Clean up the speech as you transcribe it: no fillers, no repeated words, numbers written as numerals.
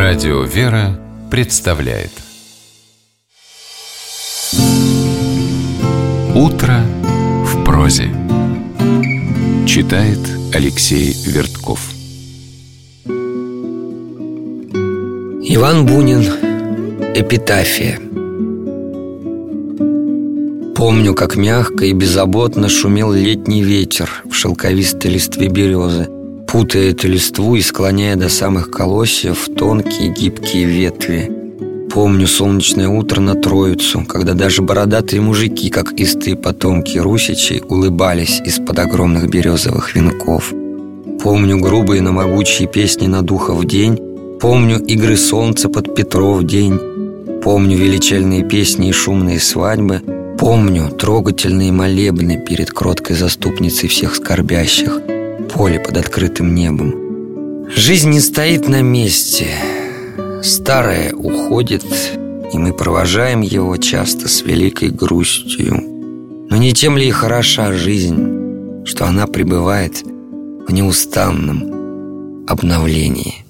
Радио «Вера» представляет «Утро в прозе». Читает Алексей Вертков. Иван Бунин. Эпитафия. Помню, как мягко и беззаботно шумел летний ветер в шелковистой листве березы, путая эту листву и склоняя до самых колосьев тонкие гибкие ветви. Помню солнечное утро на Троицу, когда даже бородатые мужики, как истые потомки русичей, улыбались из-под огромных березовых венков. Помню грубые, но могучие песни на Духов день. Помню игры солнца под Петров день. Помню величальные песни и шумные свадьбы. Помню трогательные молебны перед кроткой заступницей всех скорбящих, поле под открытым небом. Жизнь не стоит на месте. Старое уходит, и мы провожаем его часто с великой грустью. Но не тем ли и хороша жизнь, что она пребывает в неустанном обновлении?